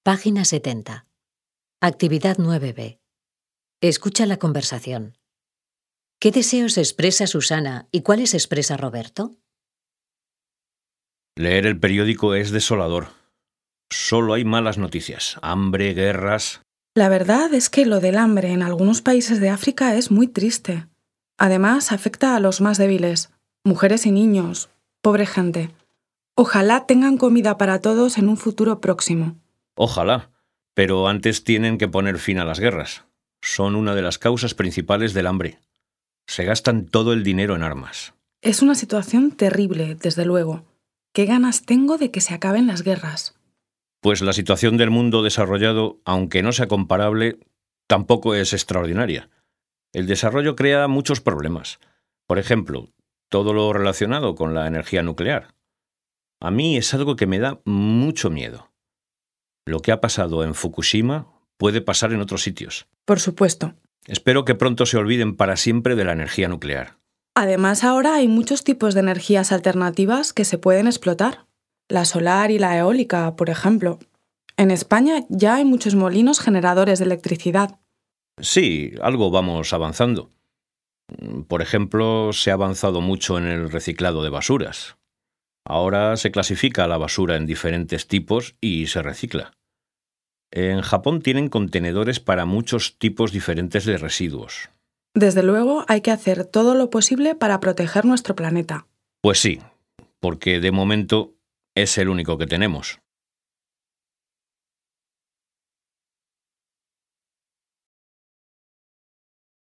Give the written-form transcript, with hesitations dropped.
Página 70. Actividad 9b. Escucha la conversación. ¿Qué deseos expresa Susana y cuáles expresa Roberto? Leer el periódico es desolador. Solo hay malas noticias. Hambre, guerras... La verdad es que lo del hambre en algunos países de África es muy triste. Además, afecta a los más débiles, mujeres y niños, pobre gente. Ojalá tengan comida para todos en un futuro próximo. Ojalá, pero antes tienen que poner fin a las guerras. Son una de las causas principales del hambre. Se gastan todo el dinero en armas. Es una situación terrible, desde luego. ¿Qué ganas tengo de que se acaben las guerras? Pues la situación del mundo desarrollado, aunque no sea comparable, tampoco es extraordinaria. El desarrollo crea muchos problemas. Por ejemplo, todo lo relacionado con la energía nuclear. A mí es algo que me da mucho miedo. Lo que ha pasado en Fukushima puede pasar en otros sitios. Por supuesto. Espero que pronto se olviden para siempre de la energía nuclear. Además, ahora hay muchos tipos de energías alternativas que se pueden explotar. La solar y la eólica, por ejemplo. En España ya hay muchos molinos generadores de electricidad. Sí, algo vamos avanzando. Por ejemplo, se ha avanzado mucho en el reciclado de basuras. Ahora se clasifica la basura en diferentes tipos y se recicla. En Japón tienen contenedores para muchos tipos diferentes de residuos. Desde luego, hay que hacer todo lo posible para proteger nuestro planeta. Pues sí, porque de momento es el único que tenemos.